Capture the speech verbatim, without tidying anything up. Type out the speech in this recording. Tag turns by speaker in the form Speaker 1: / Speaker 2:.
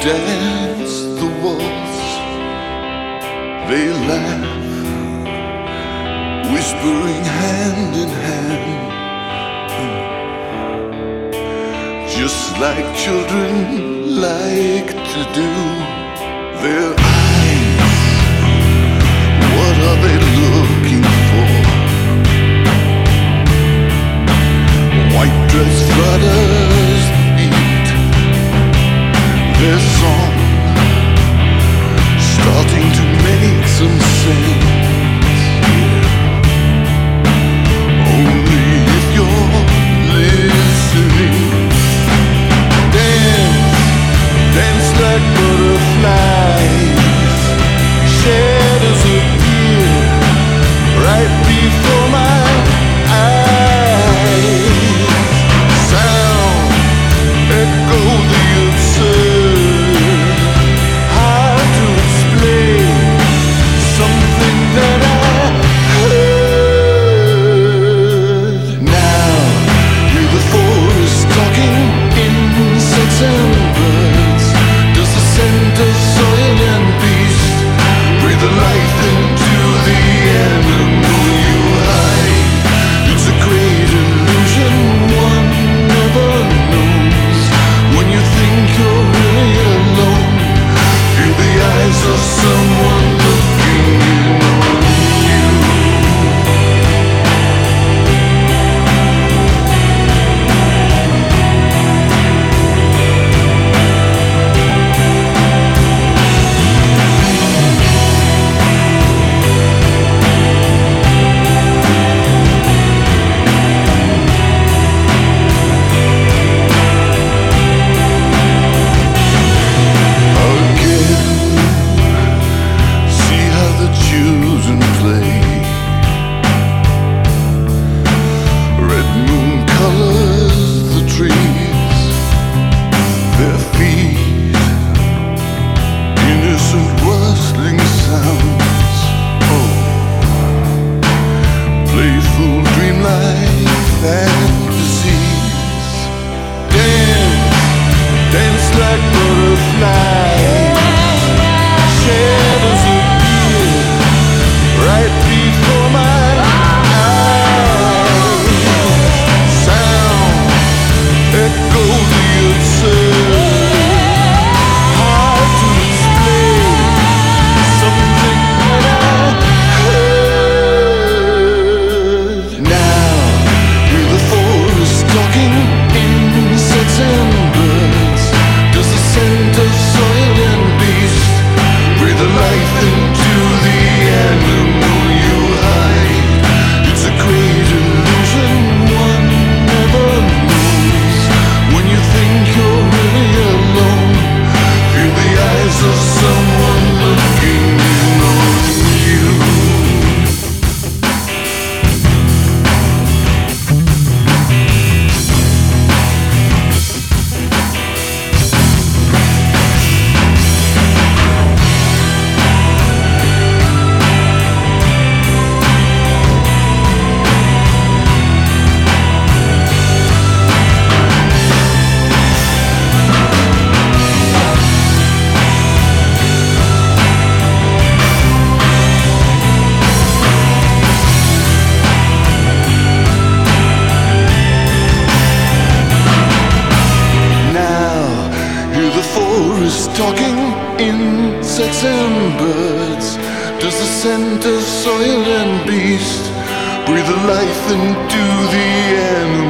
Speaker 1: dance the waltz, they laugh, whispering hand in hand, just like children like to do. Their eyes, what are they looking for? White dress flutters the beat, their song starting to make some sense. Yeah. Only if you're listening. Dance, dance like butterflies. Shadows appear right before my eyes. Sound echo the absurd. Hard to explain something that I heard. Now hear the forest talking, insects and birds. Does the scent of soil and beast breathe the life into the animal you hide? It's a great illusion one never knows. When you think you're really alone, feel the eyes of someone looking in on you. Talking insects and birds. Does the scent of soil and beast breathe a life into the animal